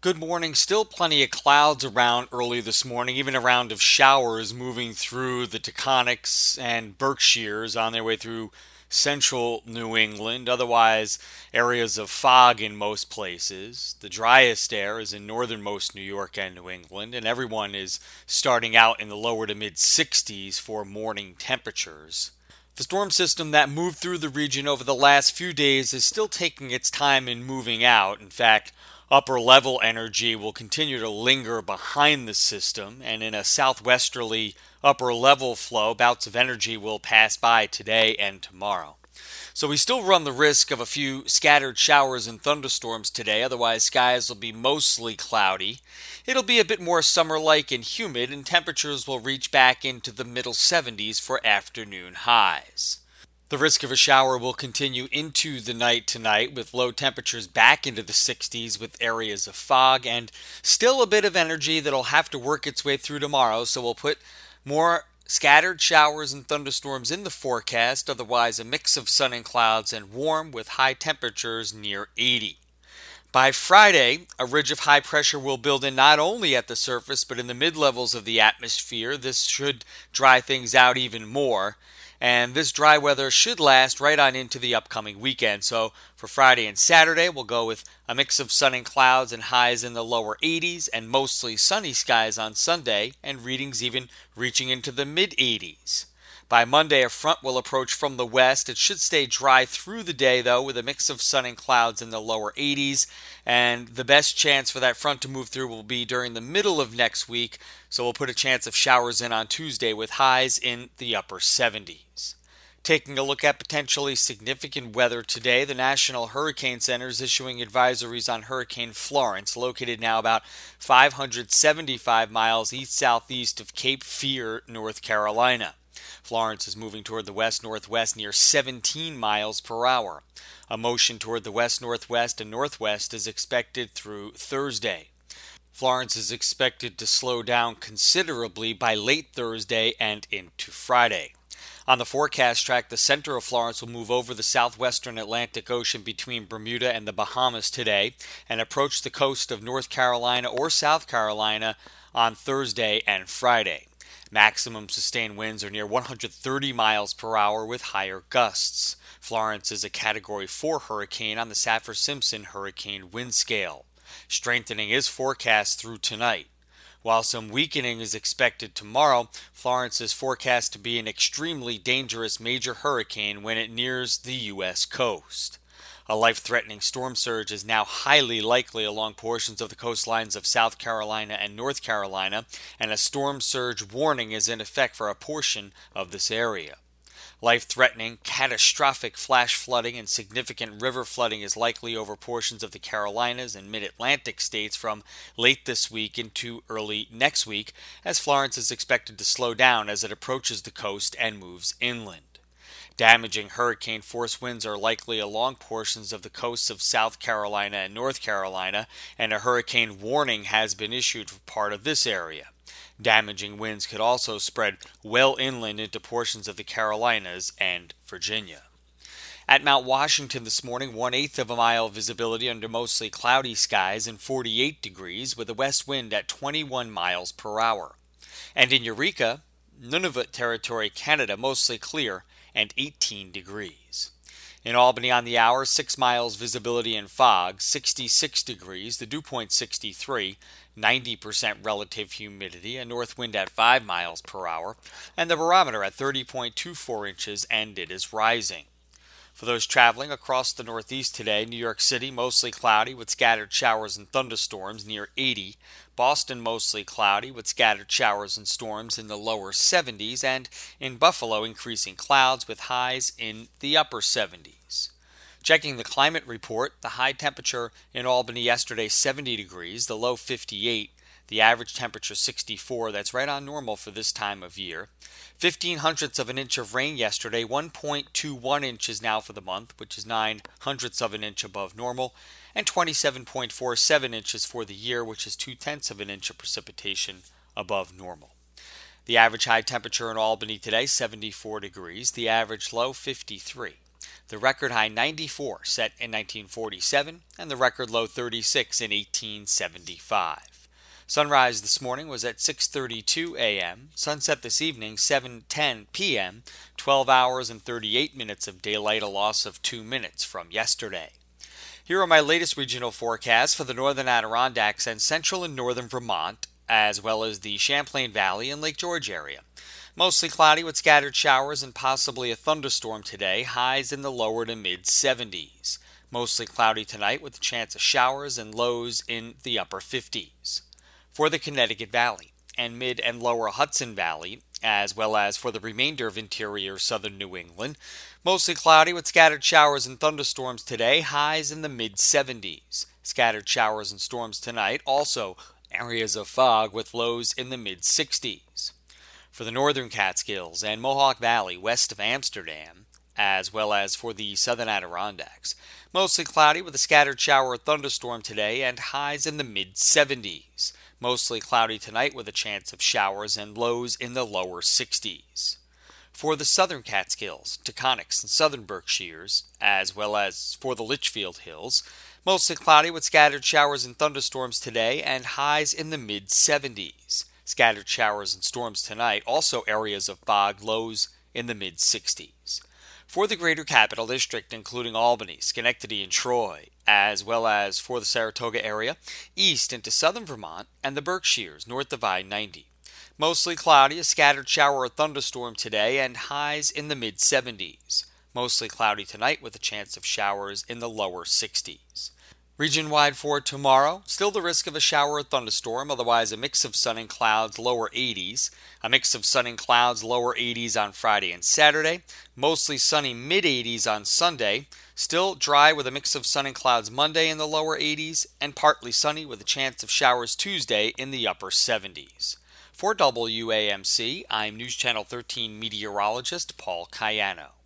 Good morning. Still plenty of clouds around early this morning, even a round of showers moving through the Taconics and Berkshires on their way through central New England. Otherwise, areas of fog in most places. The driest air is in northernmost New York and New England, and everyone is starting out in the lower to mid 60s for morning temperatures. The storm system that moved through the region over the last few days is still taking its time in moving out. In fact, upper level energy will continue to linger behind the system, and in a southwesterly upper level flow, bouts of energy will pass by today and tomorrow. So we still run the risk of a few scattered showers and thunderstorms today, otherwise skies will be mostly cloudy. It'll be a bit more summer-like and humid, and temperatures will reach back into the middle 70s for afternoon highs. The risk of a shower will continue into the night tonight, with low temperatures back into the 60s with areas of fog, and still a bit of energy that'll have to work its way through tomorrow, so we'll put more scattered showers and thunderstorms in the forecast, otherwise a mix of sun and clouds and warm with high temperatures near 80. By Friday, a ridge of high pressure will build in not only at the surface but in the mid-levels of the atmosphere. This should dry things out even more. And this dry weather should last right on into the upcoming weekend. So for Friday and Saturday, we'll go with a mix of sun and clouds and highs in the lower 80s and mostly sunny skies on Sunday and readings even reaching into the mid 80s. By Monday, a front will approach from the west. It should stay dry through the day, though, with a mix of sun and clouds in the lower 80s. And the best chance for that front to move through will be during the middle of next week. So we'll put a chance of showers in on Tuesday with highs in the upper 70s. Taking a look at potentially significant weather today, the National Hurricane Center is issuing advisories on Hurricane Florence, located now about 575 miles east-southeast of Cape Fear, North Carolina. Florence is moving toward the west-northwest near 17 miles per hour. A motion toward the west-northwest and northwest is expected through Thursday. Florence is expected to slow down considerably by late Thursday and into Friday. On the forecast track, the center of Florence will move over the southwestern Atlantic Ocean between Bermuda and the Bahamas today and approach the coast of North Carolina or South Carolina on Thursday and Friday. Maximum sustained winds are near 130 miles per hour with higher gusts. Florence is a Category 4 hurricane on the Saffir-Simpson hurricane wind scale. Strengthening is forecast through tonight. While some weakening is expected tomorrow, Florence is forecast to be an extremely dangerous major hurricane when it nears the U.S. coast. A life-threatening storm surge is now highly likely along portions of the coastlines of South Carolina and North Carolina, and a storm surge warning is in effect for a portion of this area. Life-threatening, catastrophic flash flooding and significant river flooding is likely over portions of the Carolinas and mid-Atlantic states from late this week into early next week, as Florence is expected to slow down as it approaches the coast and moves inland. Damaging hurricane-force winds are likely along portions of the coasts of South Carolina and North Carolina, and a hurricane warning has been issued for part of this area. Damaging winds could also spread well inland into portions of the Carolinas and Virginia. At Mount Washington this morning, 1/8 of a mile visibility under mostly cloudy skies and 48 degrees with a west wind at 21 miles per hour. And in Eureka, Nunavut Territory, Canada, mostly clear and 18 degrees. In Albany on the hour, 6 miles visibility and fog, 66 degrees, the dew point 63, 90% relative humidity, a north wind at 5 miles per hour, and the barometer at 30.24 inches, and it is rising. For those traveling across the Northeast today, New York City mostly cloudy with scattered showers and thunderstorms near 80. Boston mostly cloudy with scattered showers and storms in the lower 70s, and in Buffalo increasing clouds with highs in the upper 70s. Checking the climate report, the high temperature in Albany yesterday 70 degrees, the low 58. The average temperature 64, that's right on normal for this time of year. 15 hundredths of an inch of rain yesterday, 1.21 inches now for the month, which is 9 hundredths of an inch above normal, and 27.47 inches for the year, which is 2/10 of an inch of precipitation above normal. The average high temperature in Albany today, 74 degrees. The average low, 53. the record high 94 set in 1947, and the record low 36 in 1875. Sunrise this morning was at 6:32 a.m., sunset this evening 7:10 p.m., 12 hours and 38 minutes of daylight, a loss of 2 minutes from yesterday. Here are my latest regional forecasts for the northern Adirondacks and central and northern Vermont, as well as the Champlain Valley and Lake George area. Mostly cloudy with scattered showers and possibly a thunderstorm today, highs in the lower to mid 70s. Mostly cloudy tonight with a chance of showers and lows in the upper 50s. For the Connecticut Valley and mid and lower Hudson Valley, as well as for the remainder of interior southern New England, mostly cloudy with scattered showers and thunderstorms today, highs in the mid 70s. Scattered showers and storms tonight, also areas of fog with lows in the mid 60s. For the northern Catskills and Mohawk Valley west of Amsterdam, as well as for the southern Adirondacks, mostly cloudy with a scattered shower or thunderstorm today and highs in the mid 70s. Mostly cloudy tonight with a chance of showers and lows in the lower 60s. For the southern Catskills, Taconics, and southern Berkshires, as well as for the Litchfield Hills, mostly cloudy with scattered showers and thunderstorms today and highs in the mid 70s. Scattered showers and storms tonight, also areas of fog, lows in the mid 60s. For the greater capital district, including Albany, Schenectady, and Troy, as well as for the Saratoga area, east into southern Vermont, and the Berkshires, north of I-90. Mostly cloudy, a scattered shower or thunderstorm today, and highs in the mid 70s. Mostly cloudy tonight with a chance of showers in the lower 60s. Region-wide for tomorrow, still the risk of a shower or thunderstorm, otherwise a mix of sun and clouds, lower 80s. A mix of sun and clouds, lower 80s on Friday and Saturday. Mostly sunny, mid-80s on Sunday. Still dry with a mix of sun and clouds Monday in the lower 80s, and partly sunny with a chance of showers Tuesday in the upper 70s. For WAMC, I'm News Channel 13 meteorologist Paul Cayano.